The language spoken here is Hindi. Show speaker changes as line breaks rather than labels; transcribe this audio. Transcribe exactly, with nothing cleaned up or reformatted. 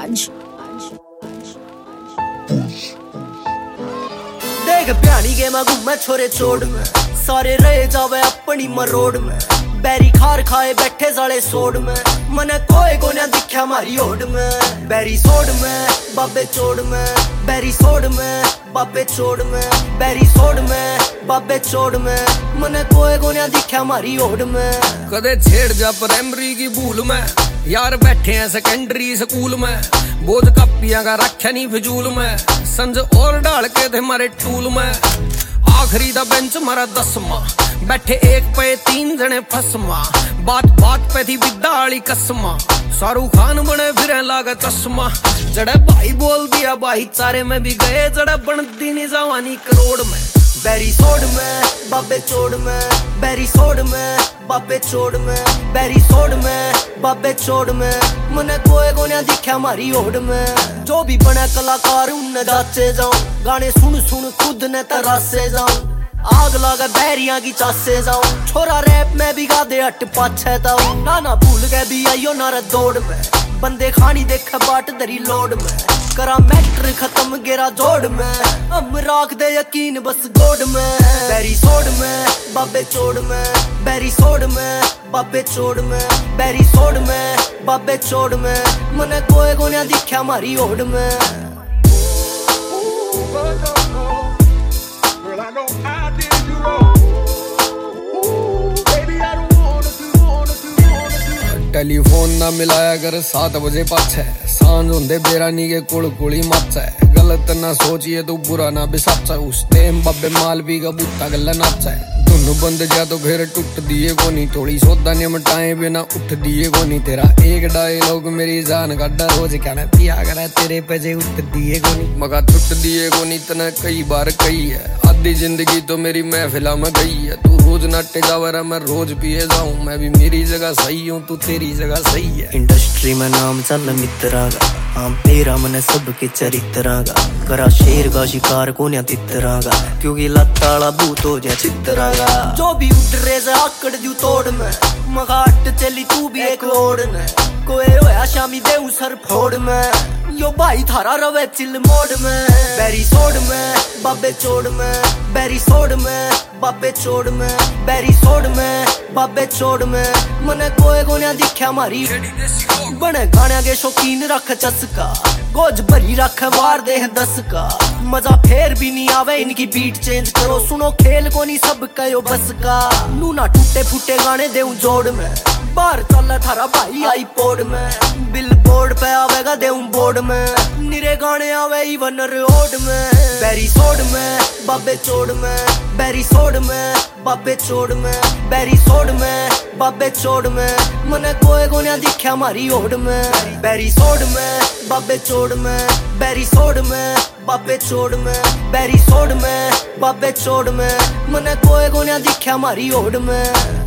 आज
देख प्यानी के मैं घूमे छोरे छोड़ में सारे रहे जावे अपनी मरोड़ में बैरी खार खाए बैठे साले सोड में मने कोई को ना दिखा मारी ओड में बैरी सोड में बाबे चोड़ में बैरी सोड में बाबे चोड़ में बैरी सोड में बाबे चोड़ में मने कोई को ना दिखा मारी ओड में
कदे छेड़ जा प्राइमरी की भूल में यार बैठे हैं सेकेंडरी स्कूल में बोझ कपियां का रखा नहीं फिजूल में संज और डाल के थे मारे टूल में आखिरी दा बेंच मारा दसवा बैठे एक पे तीन जने फसमा बात बात पे थी बिदाली कसमा शाहरुख खान बने फिर लागा चश्मा जड़े भाई बोल दिया भाईचारे में भी गए जड़े बनती नहीं जवानी करोड़ में
बैरी सोड में बाबे चोड़ में बैरी सोड में बाबे चोड़ में बैरी सोड में बाबे चोड़ में मने कोई को ना दिखा मारी ओड में जो भी बने कलाकार उन्हें दाचे जाऊं गाने सुन सुन खुद ने तरासे जाऊं आग लगा बैरियां की चासे जाऊं छोरा रैप में भी गा दे अट पाछे जाऊं ना ना भूल गए भी आइयो नारा दौड़ में बंदे खानी देख बाट दरी लोड में करा मैटर खत्म गेरा जोड़ में हम राख दे यकीन बस गोड में बैरी सोड में बाबे चोड़ में बैरी सोड में बाबे चोड़ में बैरी सोड में बाबे चोड़ में मने कोई को ना दिखा मारी ओड में
टेलीफोन ना मिलाया कर सात बजे पाछे सांझ होंदे बेरानी के कुल कुली माचा गलत ना सोचिए तू बुरा ना बिसाचा उस टाइम बब्बे माल भी का बूता गल्ला नाचा दोनों बंद जा तो फिर टूट दिए कोनी थोड़ी सौदा निमटाए बिना उठ दिए कोनी तेरा एक डायलॉग मेरी जान का डर रोज कहना पिया करे तेरे पे जे उठ दिए कोनी मगा छुट दिए कोनी तना कई बार कही है आधी जिंदगी तो मेरी महफिला में गई है तू रोज नाटे जावर मैं रोज पिए जाऊं मैं भी मेरी जगह सही हूँ तू तेरी जगह सही है
इंडस्ट्री में नाम चल मित्रा का हम तेरा मन सबके चरित्रा का करा शेर का शिकार को न्या तितरा का क्योंकि लत्ताला भूत हो जा चित्रा का जो भी उतरे से आकड़ दू तोड़ में मगाट चली तू भी एक ओड़ ने कोई होया शामी दे सर फोड़ में यो भाई थारा रवे चिल मोड़ में बैरी सोड में बाबे चोड़ में बैरी सोड में बाबे चोड़ में बैरी सोड में बाबे चोड़ में मने कोई को ना दिखा मारी बने गाने के शौकीन रख चस्का गोज भरी रख वार दे दस का मजा फेर भी नहीं आवे इनकी बीट चेंज करो सुनो खेल को नहीं सब कयो बस का नू ना टूटे फूटे गाने दे जोड़ में बाहर चल थारा भाई आई पोड में बिल बोर्ड पे आवेगा दे बोर्ड में निरे गाने आवे इवन रोड में बैरी सोड में बाबे चोड़ में बैरी सोड में बाबे चोड़ में बैरी सोड में बाबे चोड़ में मने कोई को ना दिखा मारी ओड में बैरी सोड में बाबे चोड़ में बैरी सोड में बाबे चोड़ में बैरी सोड में बाबे चोड़ में मने कोई को ना दिखा मारी ओड में।